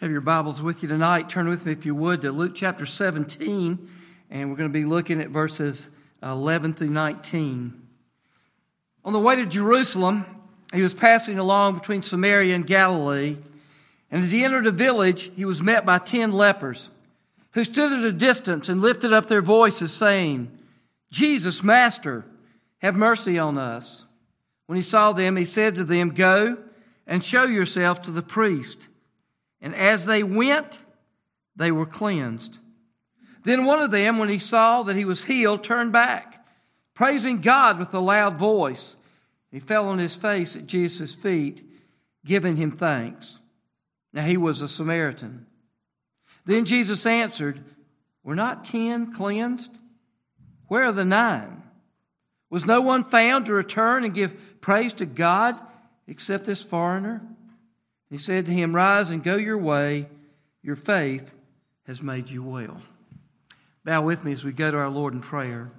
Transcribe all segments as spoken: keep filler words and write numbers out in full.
Have your Bibles with you tonight. Turn with me, if you would, to Luke chapter seventeen, and we're going to be looking at verses eleven through nineteen. On the way to Jerusalem, he was passing along between Samaria and Galilee, and as he entered a village, he was met by ten lepers, who stood at a distance and lifted up their voices, saying, "Jesus, Master, have mercy on us." When he saw them, he said to them, "Go and show yourself to the priest." And as they went, they were cleansed. Then one of them, when he saw that he was healed, turned back, praising God with a loud voice. He fell on his face at Jesus' feet, giving him thanks. Now he was a Samaritan. Then Jesus answered, "Were not ten cleansed? Where are the nine? Was no one found to return and give praise to God except this foreigner?" He said to him, "Rise and go your way. Your faith has made you well." Bow with me as we go to our Lord in prayer.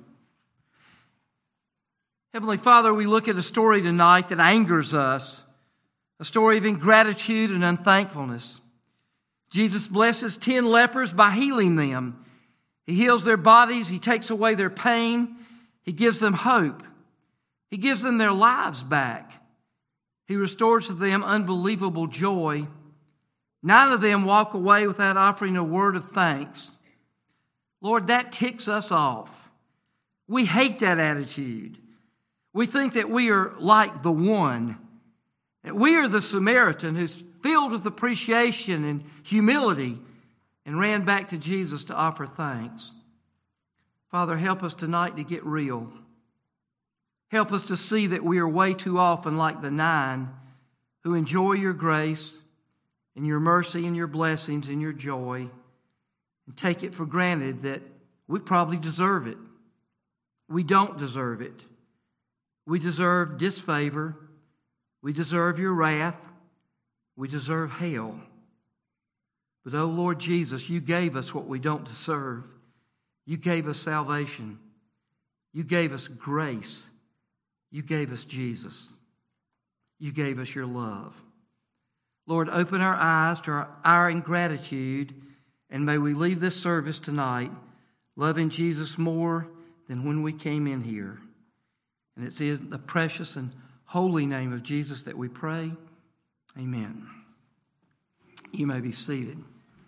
Heavenly Father, we look at a story tonight that angers us, a story of ingratitude and unthankfulness. Jesus blesses ten lepers by healing them. He heals their bodies. He takes away their pain. He gives them hope. He gives them their lives back. He restores to them unbelievable joy. Nine of them walk away without offering a word of thanks. Lord, that ticks us off. We hate that attitude. We think that we are like the one. That we are the Samaritan who's filled with appreciation and humility and ran back to Jesus to offer thanks. Father, help us tonight to get real. Help us to see that we are way too often like the nine who enjoy your grace and your mercy and your blessings and your joy and take it for granted that we probably deserve it. We don't deserve it. We deserve disfavor. We deserve your wrath. We deserve hell. But, oh Lord Jesus, you gave us what we don't deserve. You gave us salvation. You gave us grace. You gave us Jesus. You gave us your love. Lord, open our eyes to our, our ingratitude, and may we leave this service tonight loving Jesus more than when we came in here. And it's in the precious and holy name of Jesus that we pray. Amen. You may be seated.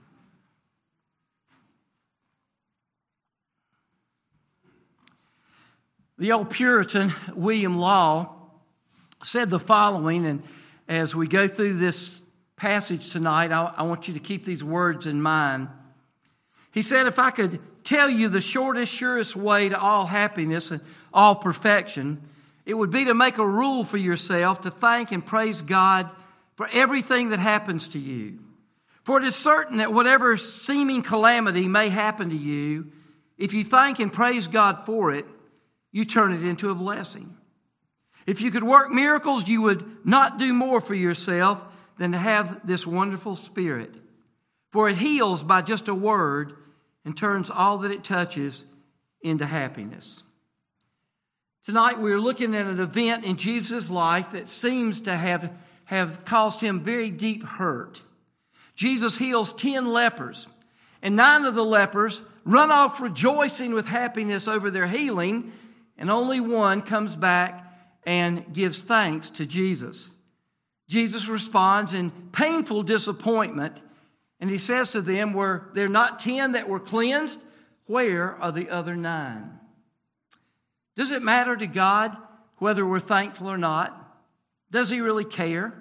The old Puritan, William Law, said the following, and as we go through this passage tonight, I, I want you to keep these words in mind. He said, "If I could tell you the shortest, surest way to all happiness and all perfection, it would be to make a rule for yourself to thank and praise God for everything that happens to you. For it is certain that whatever seeming calamity may happen to you, if you thank and praise God for it, you turn it into a blessing. If you could work miracles, you would not do more for yourself than to have this wonderful spirit. For it heals by just a word and turns all that it touches into happiness." Tonight we're looking at an event in Jesus' life that seems to have, have caused him very deep hurt. Jesus heals ten lepers, and nine of the lepers run off rejoicing with happiness over their healing, and only one comes back and gives thanks to Jesus. Jesus responds in painful disappointment, and he says to them, "Were there not ten that were cleansed? Where are the other nine?" Does it matter to God whether we're thankful or not? Does he really care?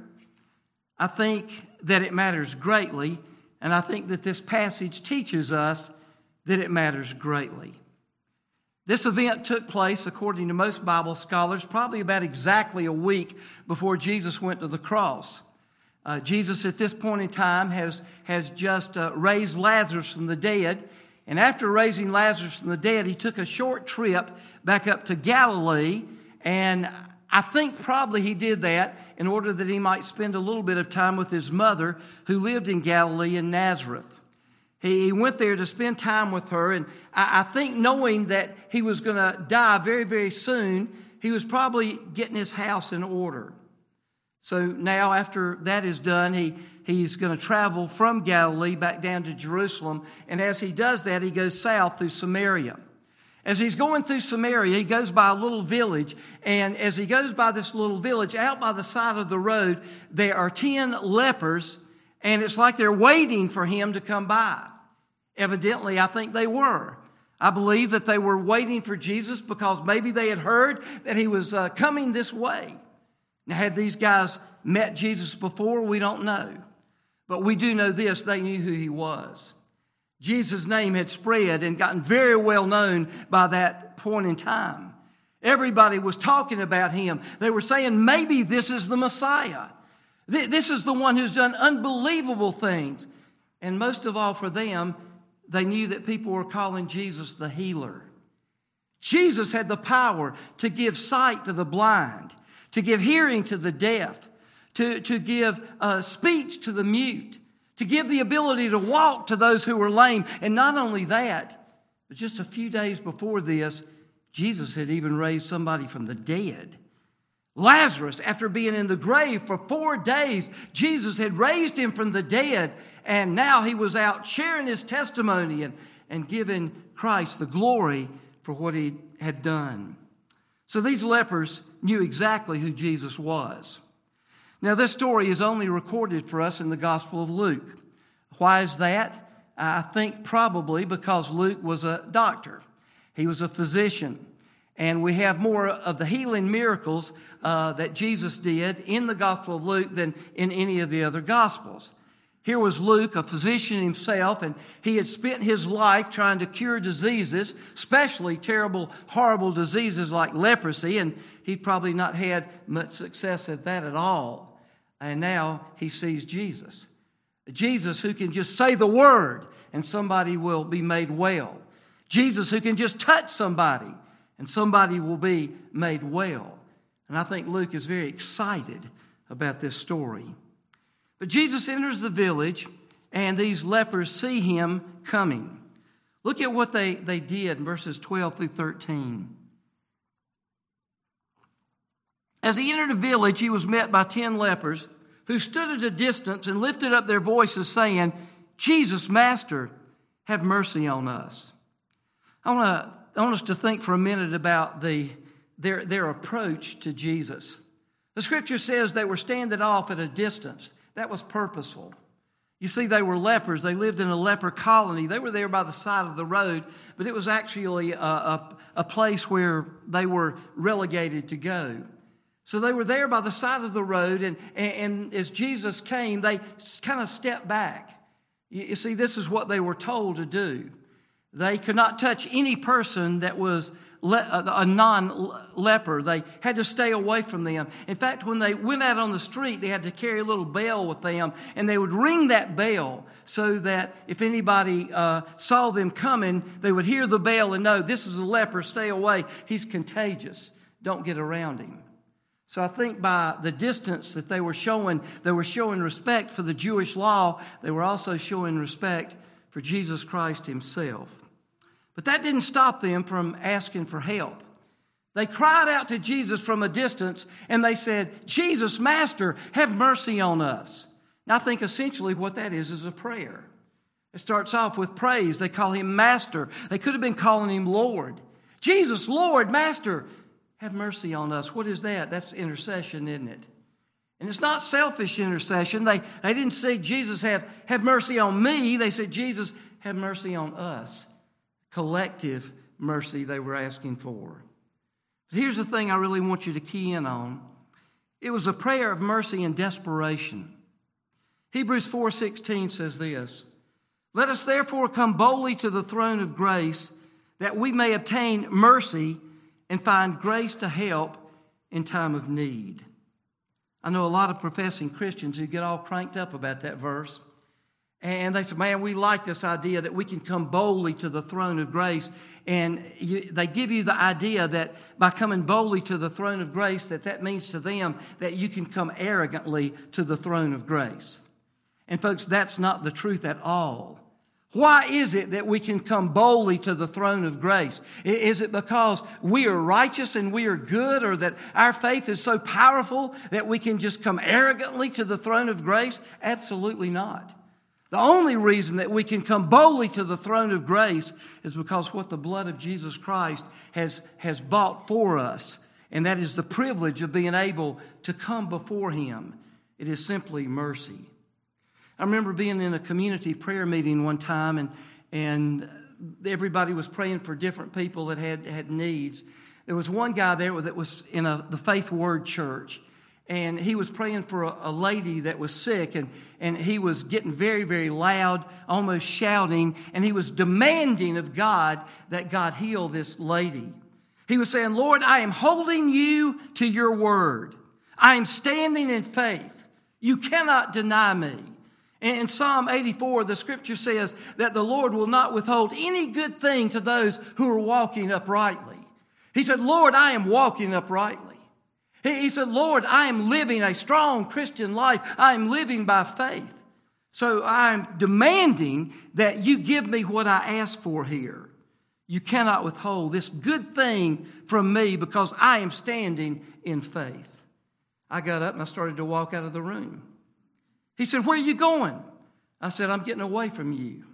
I think that it matters greatly, and I think that this passage teaches us that it matters greatly. This event took place, according to most Bible scholars, probably about exactly a week before Jesus went to the cross. Uh, Jesus, at this point in time, has, has just uh, raised Lazarus from the dead. And after raising Lazarus from the dead, he took a short trip back up to Galilee. And I think probably he did that in order that he might spend a little bit of time with his mother, who lived in Galilee in Nazareth. He went there to spend time with her, and I think knowing that he was going to die very, very soon, he was probably getting his house in order. So now after that is done, he, he's going to travel from Galilee back down to Jerusalem. And as he does that, he goes south through Samaria. As he's going through Samaria, he goes by a little village. And as he goes by this little village, out by the side of the road, there are ten lepers. And it's like they're waiting for him to come by. Evidently, I think they were. I believe that they were waiting for Jesus because maybe they had heard that he was uh, coming this way. Now, had these guys met Jesus before? We don't know. But we do know this, they knew who he was. Jesus' name had spread and gotten very well known by that point in time. Everybody was talking about him. They were saying, maybe this is the Messiah. This is the one who's done unbelievable things. And most of all for them, they knew that people were calling Jesus the healer. Jesus had the power to give sight to the blind, to give hearing to the deaf, to, to give uh, speech to the mute, to give the ability to walk to those who were lame. And not only that, but just a few days before this, Jesus had even raised somebody from the dead. Lazarus, after being in the grave for four days, Jesus had raised him from the dead, and now he was out sharing his testimony and, and giving Christ the glory for what he had done. So these lepers knew exactly who Jesus was. Now, this story is only recorded for us in the Gospel of Luke. Why is that? I think probably because Luke was a doctor. He was a physician. And we have more of the healing miracles uh, that Jesus did in the Gospel of Luke than in any of the other Gospels. Here was Luke, a physician himself, and he had spent his life trying to cure diseases, especially terrible, horrible diseases like leprosy, and he'd probably not had much success at that at all. And now he sees Jesus. Jesus who can just say the word and somebody will be made well. Jesus who can just touch somebody and somebody will be made well. And I think Luke is very excited about this story. But Jesus enters the village, and these lepers see him coming. Look at what they, they did in verses twelve through thirteen. As he entered the village, he was met by ten lepers who stood at a distance and lifted up their voices, saying, Jesus, Master, have mercy on us. I want to I want us to think for a minute about the their, their approach to Jesus. The scripture says they were standing off at a distance. That was purposeful. You see, they were lepers. They lived in a leper colony. They were there by the side of the road, but it was actually a, a, a place where they were relegated to go. So they were there by the side of the road, and, and, and as Jesus came, they kind of stepped back. You, you see, this is what they were told to do. They could not touch any person that was le- a non-leper. They had to stay away from them. In fact, when they went out on the street, they had to carry a little bell with them, and they would ring that bell so that if anybody uh, saw them coming, they would hear the bell and know, this is a leper, stay away. He's contagious. Don't get around him. So I think by the distance that they were showing, they were showing respect for the Jewish law. They were also showing respect for Jesus Christ himself. But that didn't stop them from asking for help. They cried out to Jesus from a distance and they said, Jesus, Master, have mercy on us. Now I think essentially what that is is a prayer. It starts off with praise. They call him Master. They could have been calling him Lord. Jesus, Lord, Master, have mercy on us. What is that? That's intercession, isn't it? And it's not selfish intercession. They, they didn't say, Jesus, have, have mercy on me. They said, Jesus, have mercy on us. Collective mercy they were asking for. But here's the thing I really want you to key in on. It was a prayer of mercy and desperation. Hebrews four sixteen says this, let us therefore come boldly to the throne of grace that we may obtain mercy and find grace to help in time of need. I know a lot of professing Christians who get all cranked up about that verse. And they say, man, we like this idea that we can come boldly to the throne of grace. And you, they give you the idea that by coming boldly to the throne of grace, that that means to them that you can come arrogantly to the throne of grace. And folks, that's not the truth at all. Why is it that we can come boldly to the throne of grace? Is it because we are righteous and we are good, or that our faith is so powerful that we can just come arrogantly to the throne of grace? Absolutely not. The only reason that we can come boldly to the throne of grace is because what the blood of Jesus Christ has, has bought for us, and that is the privilege of being able to come before Him. It is simply mercy. I remember being in a community prayer meeting one time, and and everybody was praying for different people that had, had needs. There was one guy there that was in a, the Faith Word church, and he was praying for a, a lady that was sick, and, and he was getting very, very loud, almost shouting, and he was demanding of God that God heal this lady. He was saying, Lord, I am holding you to your word. I am standing in faith. You cannot deny me. In Psalm eighty-four, the scripture says that the Lord will not withhold any good thing to those who are walking uprightly. He said, Lord, I am walking uprightly. He said, Lord, I am living a strong Christian life. I am living by faith. So I'm demanding that you give me what I ask for here. You cannot withhold this good thing from me because I am standing in faith. I got up and I started to walk out of the room. He said, where are you going? I said, I'm getting away from you.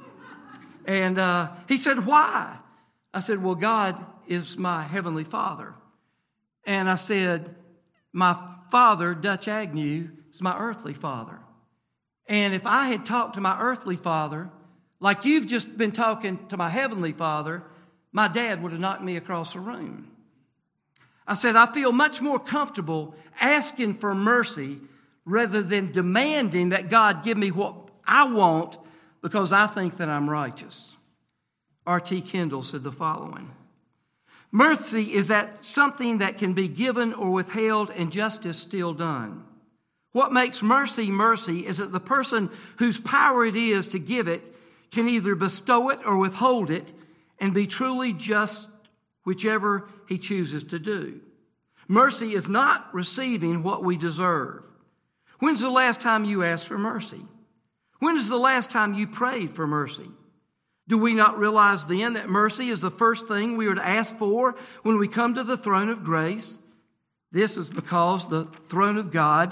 And uh, he said, why? I said, well, God is my heavenly Father. And I said, my father, Dutch Agnew, is my earthly father. And if I had talked to my earthly father like you've just been talking to my heavenly Father, my dad would have knocked me across the room. I said, I feel much more comfortable asking for mercy rather than demanding that God give me what I want because I think that I'm righteous. R T Kendall said the following: mercy is that something that can be given or withheld and justice still done. What makes mercy mercy is that the person whose power it is to give it can either bestow it or withhold it and be truly just, whichever he chooses to do. Mercy is not receiving what we deserve. When's the last time you asked for mercy? When is the last time you prayed for mercy? Do we not realize then that mercy is the first thing we are to ask for when we come to the throne of grace? This is because the throne of God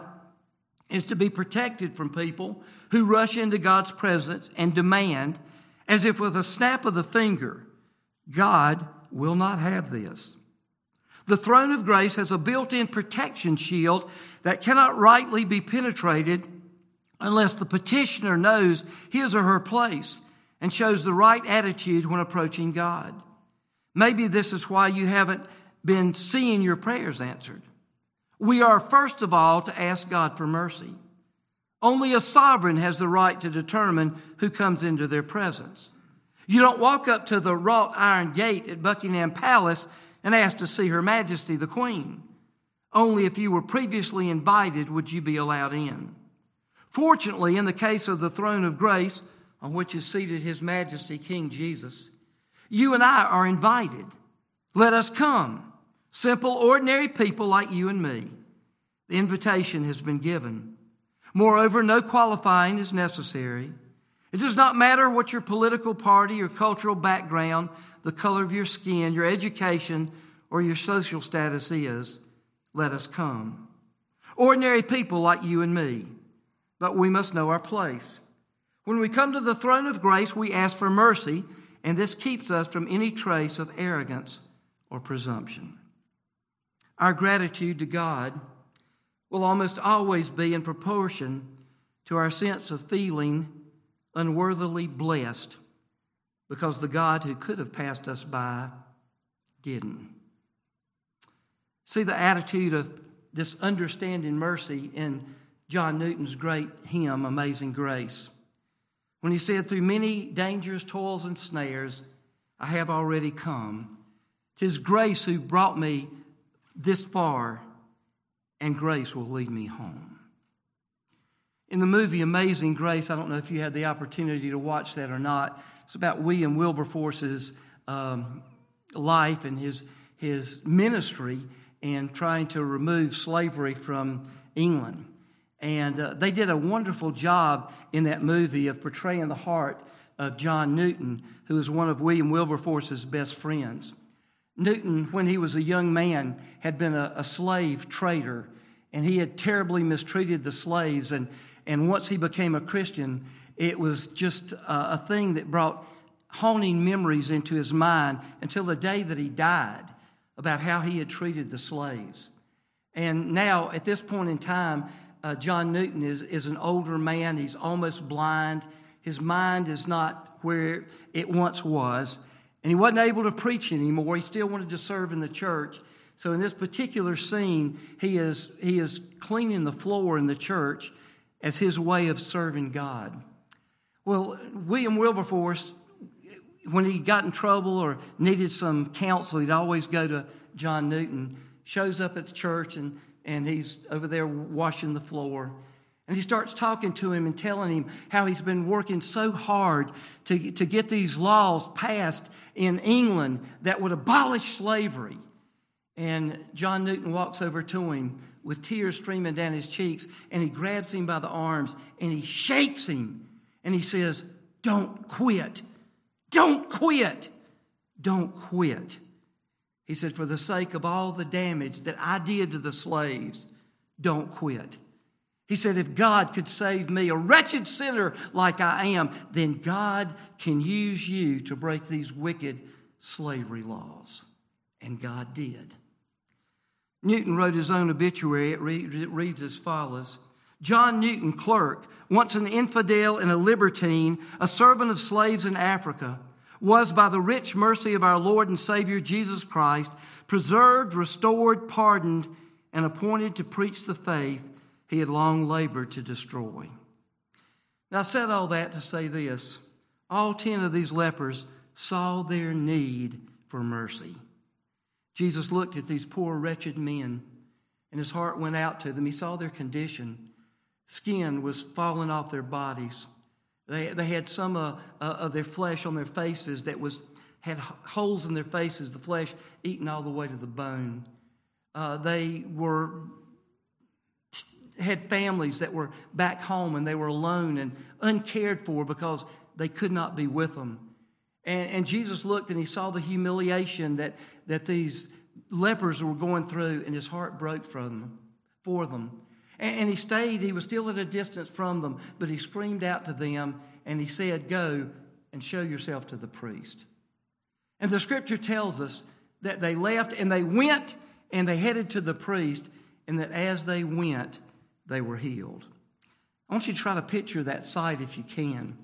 is to be protected from people who rush into God's presence and demand, as if with a snap of the finger, God will not have this. The throne of grace has a built-in protection shield that cannot rightly be penetrated unless the petitioner knows his or her place and shows the right attitude when approaching God. Maybe this is why you haven't been seeing your prayers answered. We are first of all to ask God for mercy. Only a sovereign has the right to determine who comes into their presence. You don't walk up to the wrought iron gate at Buckingham Palace and ask to see Her Majesty the Queen. Only if you were previously invited would you be allowed in. Fortunately, in the case of the throne of grace, on which is seated His Majesty King Jesus, you and I are invited. Let us come, simple, ordinary people like you and me. The invitation has been given. Moreover, no qualifying is necessary. It does not matter what your political party or cultural background, the color of your skin, your education, or your social status is. Let us come. Ordinary people like you and me, but we must know our place. When we come to the throne of grace, we ask for mercy, and this keeps us from any trace of arrogance or presumption. Our gratitude to God will almost always be in proportion to our sense of feeling unworthily blessed because the God who could have passed us by didn't. See the attitude of this understanding mercy in John Newton's great hymn, Amazing Grace. When he said, through many dangers, toils, and snares, I have already come. 'Tis grace who brought me this far, and grace will lead me home. In the movie Amazing Grace, I don't know if you had the opportunity to watch that or not. It's about William Wilberforce's um, life and his, his ministry and trying to remove slavery from England. And uh, they did a wonderful job in that movie of portraying the heart of John Newton, who was one of William Wilberforce's best friends. Newton, when he was a young man, had been a, a slave trader, and he had terribly mistreated the slaves. And, and once he became a Christian, it was just a, a thing that brought haunting memories into his mind until the day that he died, about how he had treated the slaves. And now, at this point in time, uh, John Newton is, is an older man. He's almost blind. His mind is not where it once was. And he wasn't able to preach anymore. He still wanted to serve in the church. So in this particular scene, he is, he is cleaning the floor in the church as his way of serving God. Well, William Wilberforce, when he got in trouble or needed some counsel, he'd always go to John Newton. Shows up at the church, and, and he's over there washing the floor. And he starts talking to him and telling him how he's been working so hard to, to get these laws passed in England that would abolish slavery. And John Newton walks over to him with tears streaming down his cheeks, and he grabs him by the arms, and he shakes him, and he says, "Don't quit. Don't quit. Don't quit." He said, "For the sake of all the damage that I did to the slaves, don't quit." He said, "If God could save me, a wretched sinner like I am, then God can use you to break these wicked slavery laws." And God did. Newton wrote his own obituary. It reads as follows: "John Newton, clerk, once an infidel and a libertine, a servant of slaves in Africa, was by the rich mercy of our Lord and Savior Jesus Christ preserved, restored, pardoned, and appointed to preach the faith he had long labored to destroy." Now, I said all that to say this: all ten of these lepers saw their need for mercy. Jesus looked at these poor, wretched men, and his heart went out to them. He saw their condition. Skin was falling off their bodies. They, they had some uh, uh, of their flesh on their faces that was had holes in their faces, the flesh eaten all the way to the bone. Uh, they were had families that were back home, and they were alone and uncared for because they could not be with them. And, and Jesus looked, and he saw the humiliation that, that these lepers were going through, and his heart broke from them, for them. And, and he stayed, he was still at a distance from them, but he screamed out to them, and he said, "Go and show yourself to the priest." And the scripture tells us that they left, and they went, and they headed to the priest, and that as they went, they were healed. I want you to try to picture that sight if you can.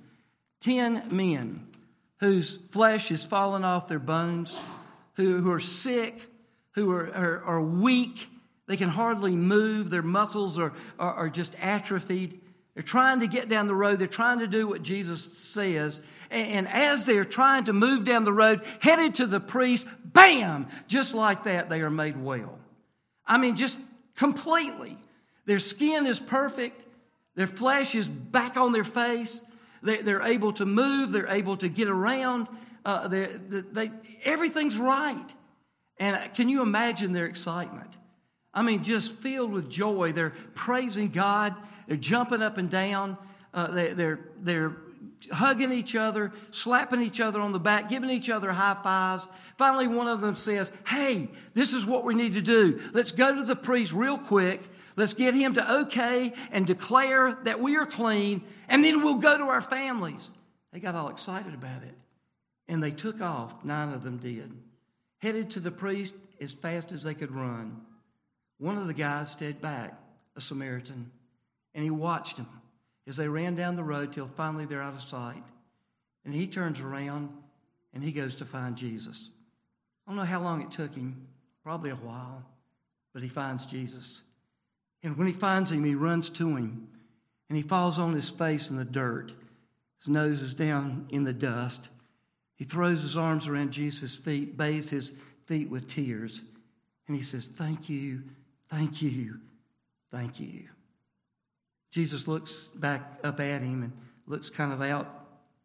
Ten men whose flesh is falling off their bones, who, who are sick, who are, are, are weak. They can hardly move. Their muscles are, are, are just atrophied. They're trying to get down the road. They're trying to do what Jesus says. And, and as they're trying to move down the road, headed to the priest, bam! Just like that, they are made well. I mean, just completely. Their skin is perfect. Their flesh is back on their face. They, they're able to move. They're able to get around. Uh, they, they, everything's right. And can you imagine their excitement? I mean, just filled with joy. They're praising God. They're jumping up and down. Uh, they, they're, they're hugging each other, slapping each other on the back, giving each other high fives. Finally, one of them says, "Hey, this is what we need to do. Let's go to the priest real quick. Let's get him to okay and declare that we are clean, and then we'll go to our families." They got all excited about it. And they took off, nine of them did, headed to the priest as fast as they could run. One of the guys stayed back, a Samaritan, and he watched them as they ran down the road till finally they're out of sight. And he turns around and he goes to find Jesus. I don't know how long it took him, probably a while, but he finds Jesus. And when he finds him, he runs to him, and he falls on his face in the dirt. His nose is down in the dust. He throws his arms around Jesus' feet, bathes his feet with tears, and he says, "Thank you, thank you, thank you." Jesus looks back up at him and looks kind of out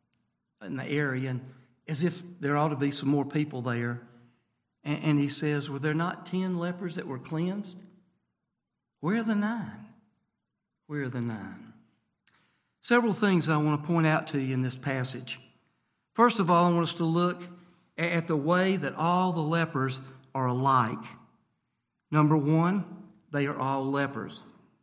in the area, and as if there ought to be some more people there. And, and he says, "Were there not ten lepers that were cleansed? Where are the nine? Where are the nine?" Several things I want to point out to you in this passage. First of all, I want us to look at the way that all the lepers are alike. Number one, they are all lepers.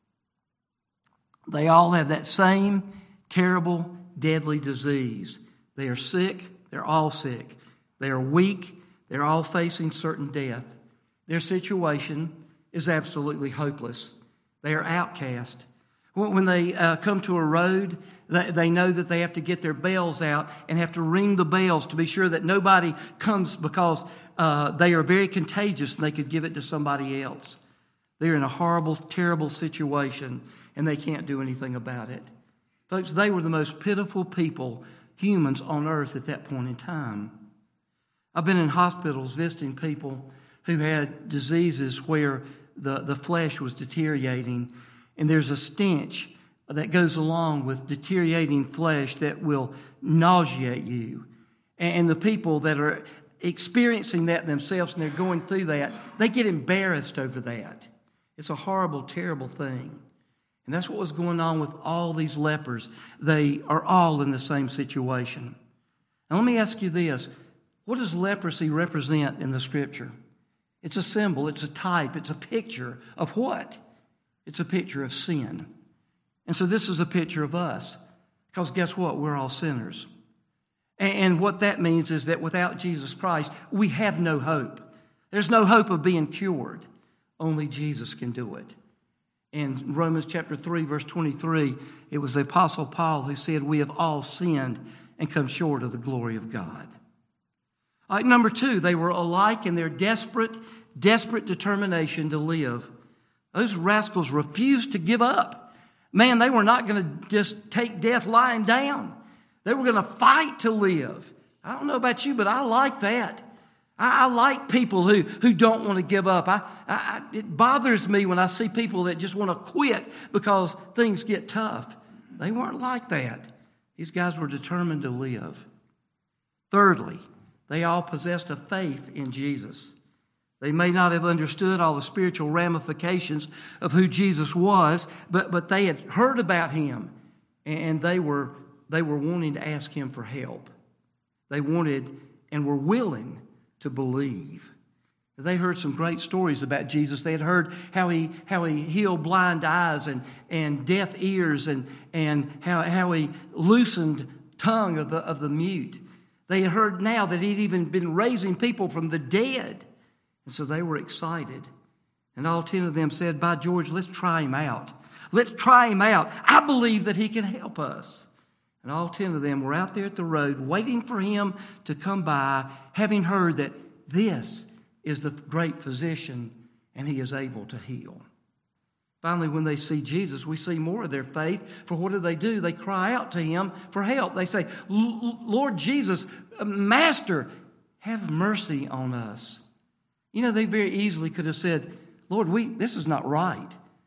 They all have that same terrible, deadly disease. They are sick. They're all sick. They are weak. They're all facing certain death. Their situation is absolutely hopeless. They are outcast. When they uh, come to a road, they know that they have to get their bells out and have to ring the bells to be sure that nobody comes, because uh, they are very contagious and they could give it to somebody else. They're in a horrible, terrible situation and they can't do anything about it. Folks, they were the most pitiful people, humans on earth at that point in time. I've been in hospitals visiting people who had diseases where the, the flesh was deteriorating, and there's a stench that goes along with deteriorating flesh that will nauseate you. And the people that are experiencing that themselves and they're going through that, they get embarrassed over that. It's a horrible, terrible thing. And that's what was going on with all these lepers. They are all in the same situation. Now let me ask you this. What does leprosy represent in the Scripture? It's a symbol, it's a type, it's a picture of what? It's a picture of sin. And so this is a picture of us. Because guess what? We're all sinners. And what that means is that without Jesus Christ, we have no hope. There's no hope of being cured. Only Jesus can do it. In Romans chapter three, verse twenty-three, it was the Apostle Paul who said, we have all sinned and come short of the glory of God. All right, number two, they were alike in their desperate, desperate determination to live. Those rascals refused to give up. Man, they were not going to just take death lying down. They were going to fight to live. I don't know about you, but I like that. I, I like people who, who don't want to give up. I, I, it bothers me when I see people that just want to quit because things get tough. They weren't like that. These guys were determined to live. Thirdly, they all possessed a faith in Jesus. They may not have understood all the spiritual ramifications of who Jesus was, but, but they had heard about him, and they were, they were wanting to ask him for help. They wanted and were willing to believe. They heard some great stories about Jesus. They had heard how he how he healed blind eyes and, and deaf ears, and, and how, how he loosened tongue of the, of the mute. They had heard now that he'd even been raising people from the dead. And so they were excited. And all ten of them said, by George, let's try him out. Let's try him out. I believe that he can help us. And all ten of them were out there at the road waiting for him to come by, having heard that this is the great physician and he is able to heal. Finally, when they see Jesus, we see more of their faith. For what do they do? They cry out to him for help. They say, Lord Jesus, Master, have mercy on us. You know, they very easily could have said, Lord, we this is not right.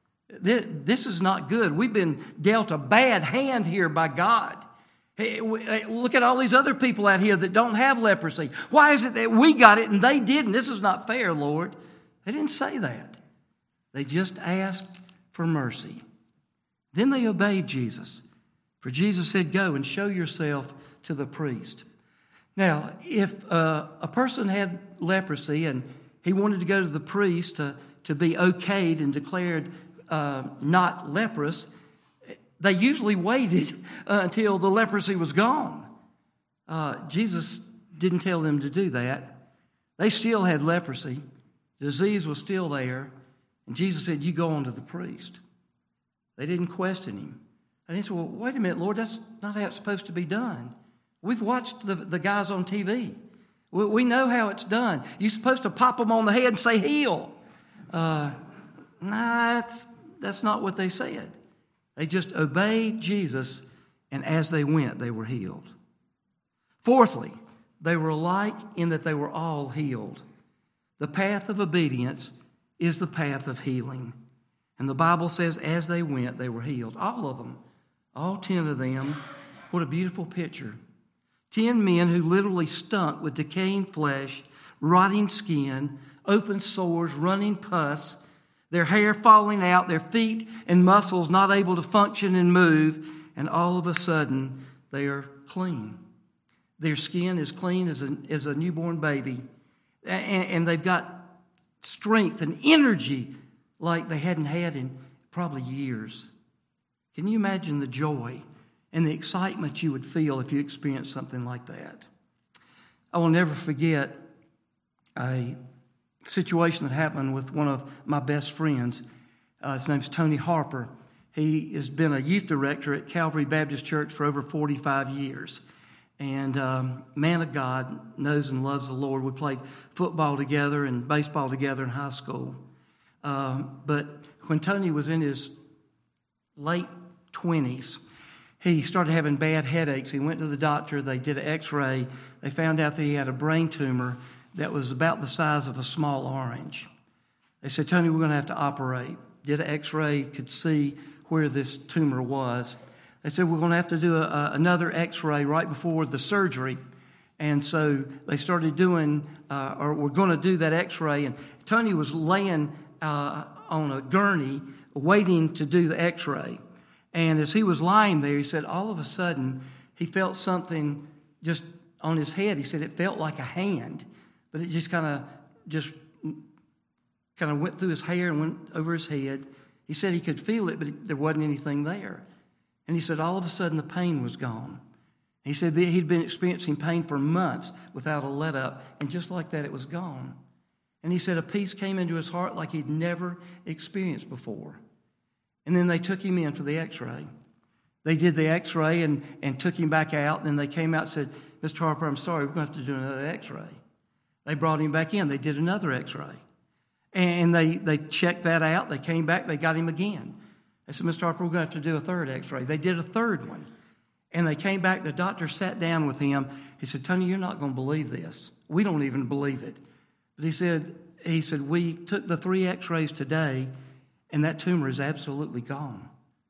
This is not good. We've been dealt a bad hand here by God. Hey, look at all these other people out here that don't have leprosy. Why is it that we got it and they didn't? This is not fair, Lord. They didn't say that. They just asked for mercy. Then they obeyed Jesus. For Jesus said, go and show yourself to the priest. Now, if uh, a person had leprosy and he wanted to go to the priest to, to be okayed and declared uh, not leprous, they usually waited uh, until the leprosy was gone. Uh, Jesus didn't tell them to do that. They still had leprosy. The disease was still there. And Jesus said, you go on to the priest. They didn't question him. And he said, well, wait a minute, Lord, that's not how it's supposed to be done. We've watched the, the guys on T V. We, we know how it's done. You're supposed to pop them on the head and say, heal. Uh, nah, that's, that's not what they said. They just obeyed Jesus, and as they went, they were healed. Fourthly, they were alike in that they were all healed. The path of obedience is the path of healing. And the Bible says as they went, they were healed. All of them. All ten of them. What a beautiful picture. Ten men who literally stunk with decaying flesh, rotting skin, open sores, running pus, their hair falling out, their feet and muscles not able to function and move, and all of a sudden they are clean. Their skin is clean as a, as a newborn baby. And, and they've got strength and energy like they hadn't had in probably years. Can you imagine the joy and the excitement you would feel if you experienced something like that? I will never forget a situation that happened with one of my best friends. Uh, his name's Tony Harper. He has been a youth director at Calvary Baptist Church for over forty-five years. And um, man of God, knows and loves the Lord. We played football together and baseball together in high school. Um, but when Tony was in his late twenties, he started having bad headaches. He went to the doctor. They did an x-ray. They found out that he had a brain tumor that was about the size of a small orange. They said, Tony, we're going to have to operate. Did an x-ray, could see where this tumor was. They said, we're going to have to do a, a, another x-ray right before the surgery. And so they started doing, uh, or we're going to do that x-ray. And Tony was laying uh, on a gurney waiting to do the x-ray. And as he was lying there, he said, all of a sudden, he felt something just on his head. He said it felt like a hand, but it just kind of just kind of went through his hair and went over his head. He said he could feel it, but there wasn't anything there. And he said all of a sudden the pain was gone. He said he'd been experiencing pain for months without a let-up, and just like that it was gone. And he said a peace came into his heart like he'd never experienced before. And then they took him in for the x-ray. They did the x-ray and, and took him back out, and then they came out and said, Mister Harper, I'm sorry, we're going to have to do another x-ray. They brought him back in. They did another x-ray. And they, they checked that out. They came back. They got him again. They said, Mister Harper, we're going to have to do a third x-ray. They did a third one. And they came back. The doctor sat down with him. He said, Tony, you're not going to believe this. We don't even believe it. But he said, he said, we took the three x-rays today, and that tumor is absolutely gone.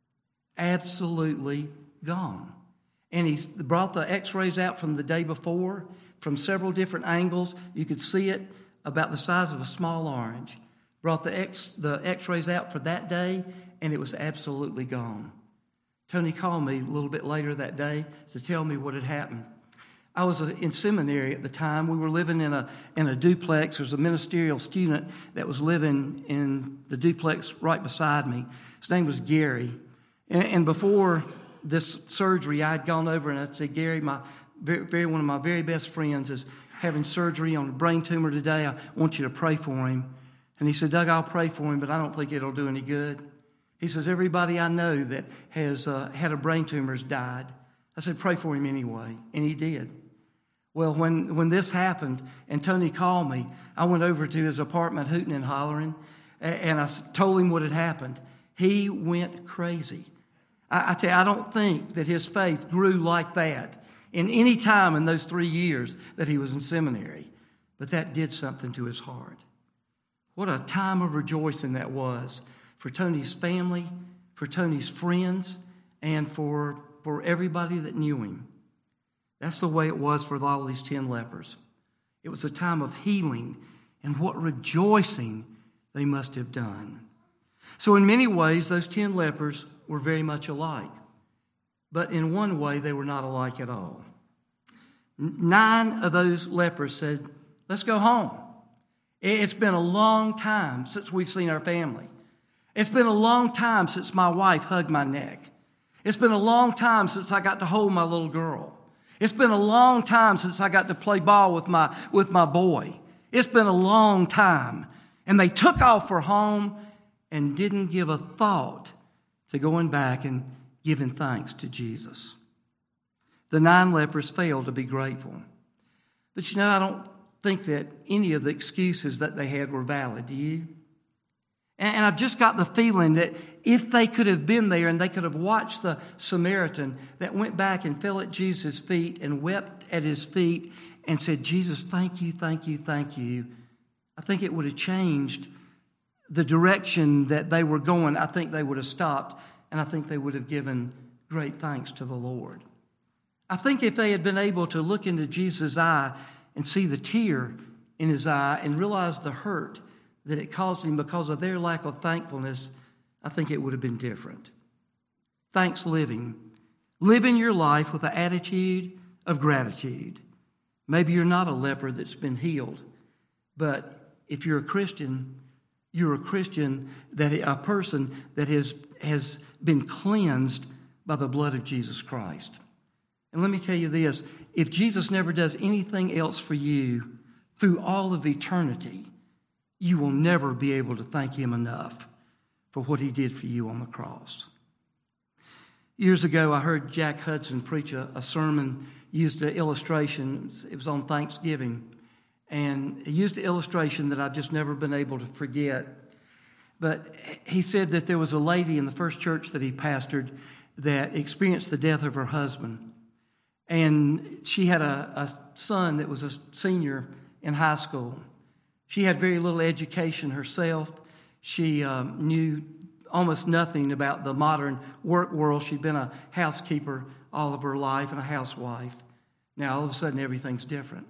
Absolutely gone. And he brought the x-rays out from the day before, from several different angles. You could see it about the size of a small orange. Brought the X, the x-rays out for that day, and it was absolutely gone. Tony called me a little bit later that day to tell me what had happened. I was in seminary at the time. We were living in a in a duplex. There was a ministerial student that was living in the duplex right beside me. His name was Gary. And, and before this surgery, I'd gone over and I'd said, Gary, my very, very one of my very best friends is having surgery on a brain tumor today. I want you to pray for him. And he said, Doug, I'll pray for him, but I don't think it'll do any good. He says, everybody I know that has uh, had a brain tumor has died. I said, pray for him anyway. And he did. Well, when, when this happened and Tony called me, I went over to his apartment hooting and hollering, and I told him what had happened. He went crazy. I, I tell you, I don't think that his faith grew like that in any time in those three years that he was in seminary. But that did something to his heart. What a time of rejoicing that was for Tony's family, for Tony's friends, and for, for everybody that knew him. That's the way it was for all these ten lepers. It was a time of healing, and what rejoicing they must have done. So in many ways, those ten lepers were very much alike. But in one way, they were not alike at all. Nine of those lepers said, let's go home. It's been a long time since we've seen our family. It's been a long time since my wife hugged my neck. It's been a long time since I got to hold my little girl. It's been a long time since I got to play ball with my, with my boy. It's been a long time. And they took off for home and didn't give a thought to going back and giving thanks to Jesus. The nine lepers failed to be grateful. But you know, I don't think that any of the excuses that they had were valid. Do you? And I've just got the feeling that if they could have been there and they could have watched the Samaritan that went back and fell at Jesus' feet and wept at his feet and said, Jesus, thank you, thank you, thank you, I think it would have changed the direction that they were going. I think they would have stopped, and I think they would have given great thanks to the Lord. I think if they had been able to look into Jesus' eye and see the tear in his eye and realize the hurt that it caused him because of their lack of thankfulness, I think it would have been different. Thanks living. Living your life with an attitude of gratitude. Maybe you're not a leper that's been healed, but if you're a Christian, you're a Christian, that a person that has, has been cleansed by the blood of Jesus Christ. And let me tell you this, if Jesus never does anything else for you through all of eternity, you will never be able to thank him enough for what he did for you on the cross. Years ago, I heard Jack Hudson preach a, a sermon, used an illustration. It was on Thanksgiving. And he used an illustration that I've just never been able to forget. But he said that there was a lady in the first church that he pastored that experienced the death of her husband. And she had a, a son that was a senior in high school. She had very little education herself. She um, knew almost nothing about the modern work world. She'd been a housekeeper all of her life and a housewife. Now, all of a sudden, everything's different.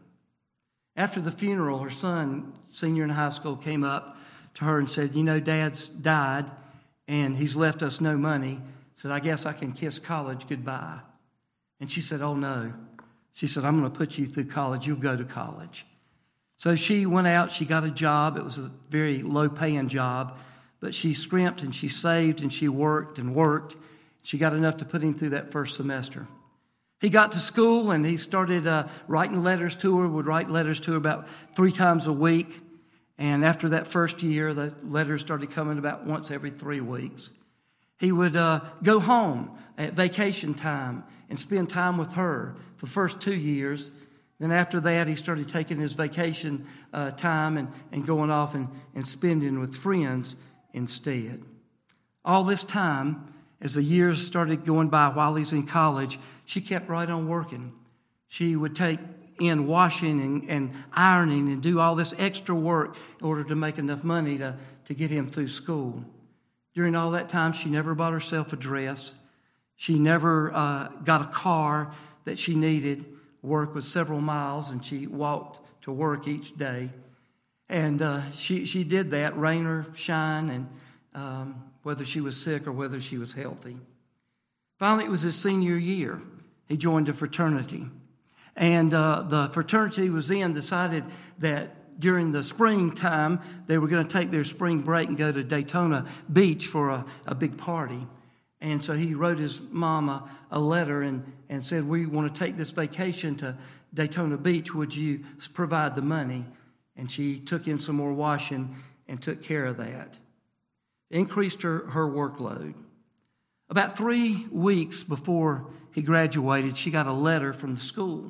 After the funeral, her son, senior in high school, came up to her and said, you know, Dad's died, and he's left us no money. Said, I guess I can kiss college goodbye. And she said, oh, no. She said, I'm going to put you through college. You'll go to college. So she went out. She got a job. It was a very low-paying job. But she scrimped and she saved and she worked and worked. She got enough to put him through that first semester. He got to school and he started uh, writing letters to her, would write letters to her about three times a week. And after that first year, the letters started coming about once every three weeks. He would uh, go home at vacation time and spend time with her for the first two years. Then after that, he started taking his vacation uh, time and, and going off and, and spending with friends instead. All this time, as the years started going by while he's in college, she kept right on working. She would take in washing and, and ironing and do all this extra work in order to make enough money to, to get him through school. During all that time, she never bought herself a dress. She never uh, got a car that she needed. Work was several miles, and she walked to work each day. And uh, she, she did that, rain or shine, and um, whether she was sick or whether she was healthy. Finally, it was his senior year. He joined a fraternity. And uh, the fraternity was in decided that during the springtime, they were going to take their spring break and go to Daytona Beach for a, a big party. And so he wrote his mom a, a letter and, and said, we want to take this vacation to Daytona Beach. Would you provide the money? And she took in some more washing and took care of that. Increased her, her workload. About three weeks before he graduated, she got a letter from the school.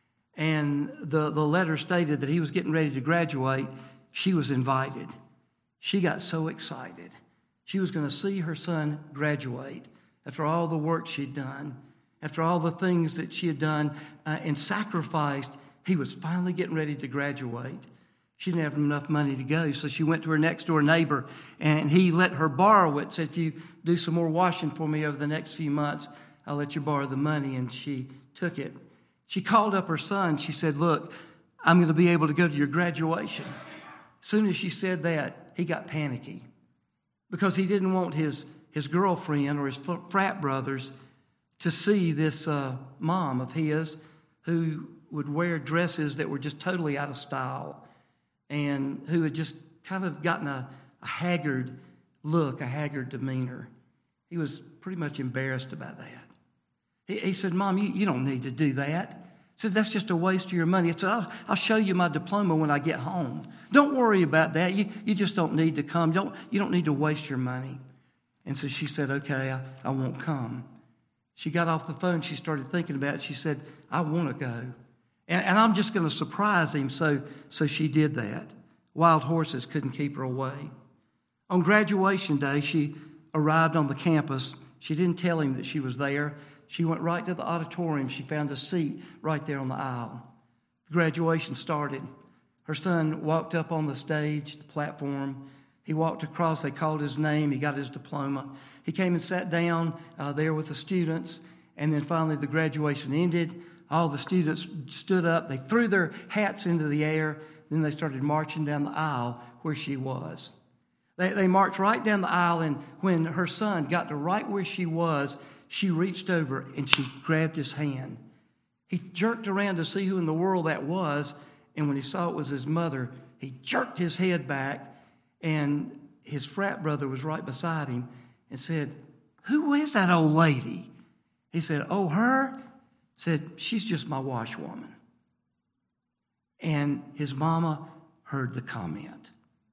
And the, the letter stated that he was getting ready to graduate. She was invited. She got so excited. She was going to see her son graduate after all the work she'd done, after all the things that she had done uh, and sacrificed. He was finally getting ready to graduate. She didn't have enough money to go, so she went to her next-door neighbor, and he let her borrow it, said, if you do some more washing for me over the next few months, I'll let you borrow the money, and she took it. She called up her son. She said, look, I'm going to be able to go to your graduation. As soon as she said that, he got panicky because he didn't want his, his girlfriend or his frat brothers to see this uh, mom of his who would wear dresses that were just totally out of style and who had just kind of gotten a, a haggard look, a haggard demeanor. He was pretty much embarrassed about that. He, he said, Mom, you, you don't need to do that. He said, that's just a waste of your money. He said, I'll, I'll show you my diploma when I get home. Don't worry about that. You, you just don't need to come. Don't, you don't need to waste your money. And so she said, okay, I, I won't come. She got off the phone. She started thinking about it. She said, I want to go. And, and I'm just going to surprise him. So, so she did that. Wild horses couldn't keep her away. On graduation day, she arrived on the campus. She didn't tell him that she was there. She went right to the auditorium. She found a seat right there on the aisle. The graduation started. Her son walked up on the stage, the platform. He walked across. They called his name. He got his diploma. He came and sat down uh, there with the students. And then finally the graduation ended. All the students stood up. They threw their hats into the air. Then they started marching down the aisle where she was. They, they marched right down the aisle, and when her son got to right where she was, she reached over and she grabbed his hand. He jerked around to see who in the world that was, and when he saw it was his mother, he jerked his head back, and his frat brother was right beside him and said, "Who is that old lady?" He said, "Oh, her?" Said, "She's just my washwoman." And his mama heard the comment.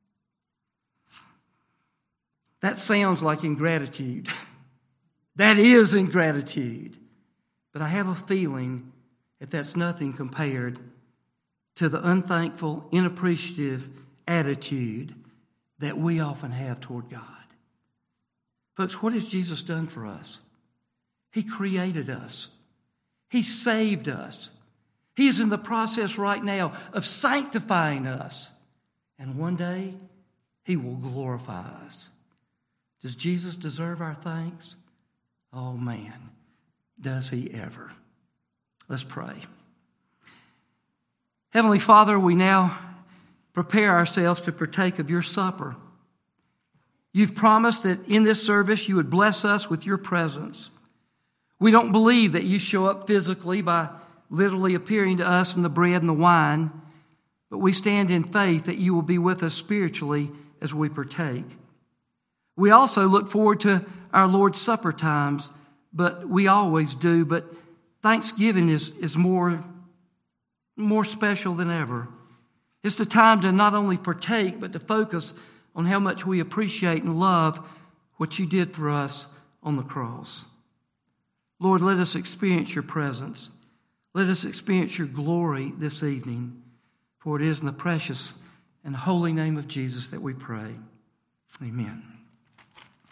That sounds like ingratitude. That is ingratitude. But I have a feeling that that's nothing compared to the unthankful, inappreciative attitude that we often have toward God. Folks, what has Jesus done for us? He created us. He saved us. He is in the process right now of sanctifying us. And one day, He will glorify us. Does Jesus deserve our thanks? Oh man, does He ever. Let's pray. Heavenly Father, we now prepare ourselves to partake of your supper. You've promised that in this service you would bless us with your presence. We don't believe that you show up physically by literally appearing to us in the bread and the wine, but we stand in faith that you will be with us spiritually as we partake. We also look forward to our Lord's Supper times, but we always do, but Thanksgiving is, is more, more special than ever. It's the time to not only partake, but to focus on how much we appreciate and love what you did for us on the cross. Lord, let us experience your presence. Let us experience your glory this evening, for it is in the precious and holy name of Jesus that we pray. Amen.